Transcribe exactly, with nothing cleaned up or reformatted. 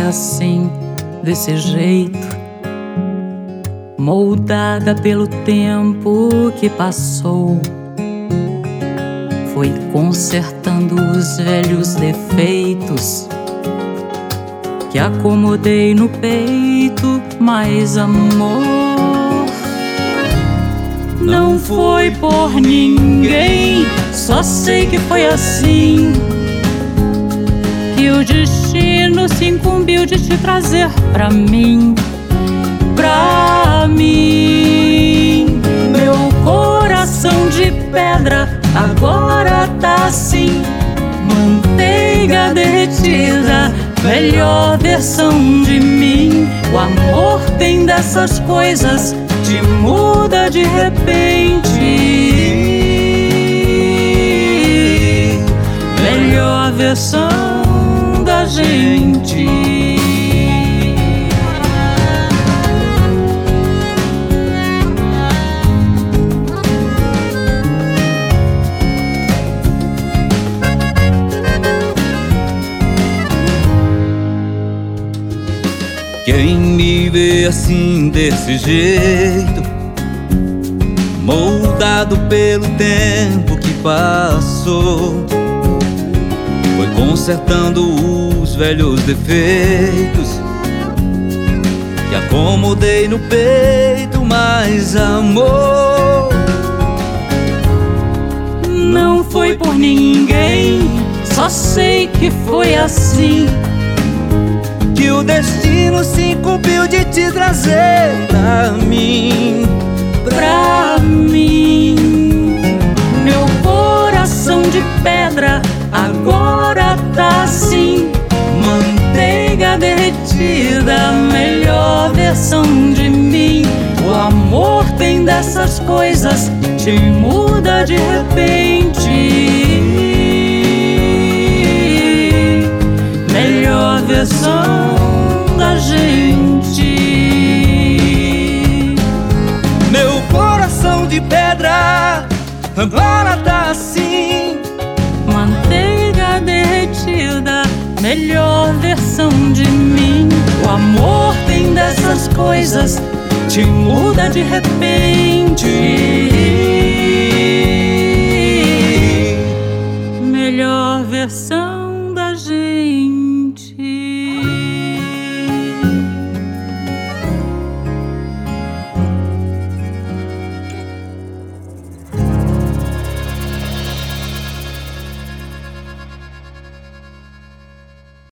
assim, desse jeito, moldada pelo tempo que passou. Foi consertando os velhos defeitos que acomodei no peito, mais amor. Não foi por ninguém, só sei que foi assim, que o destino se incumbiu de te trazer pra mim, pra mim. Meu coração de pedra agora tá assim, manteiga derretida, melhor versão de mim. O amor tem dessas coisas, te muda de repente. Melhor versão da gente. Quem me vê assim, desse jeito, moldado pelo tempo que passou, foi consertando os velhos defeitos que acomodei no peito, mais amor. Não foi por ninguém, só sei que foi assim, que o destino se incumbiu de te trazer pra mim, pra mim. Meu coração de pedra agora tá assim, manteiga derretida, melhor versão de mim. O amor tem dessas coisas, te muda de repente. Melhor versão da gente. Meu coração de pedra agora tá assim, manteiga derretida, melhor versão de mim. O amor tem dessas coisas, te muda de repente. Melhor versão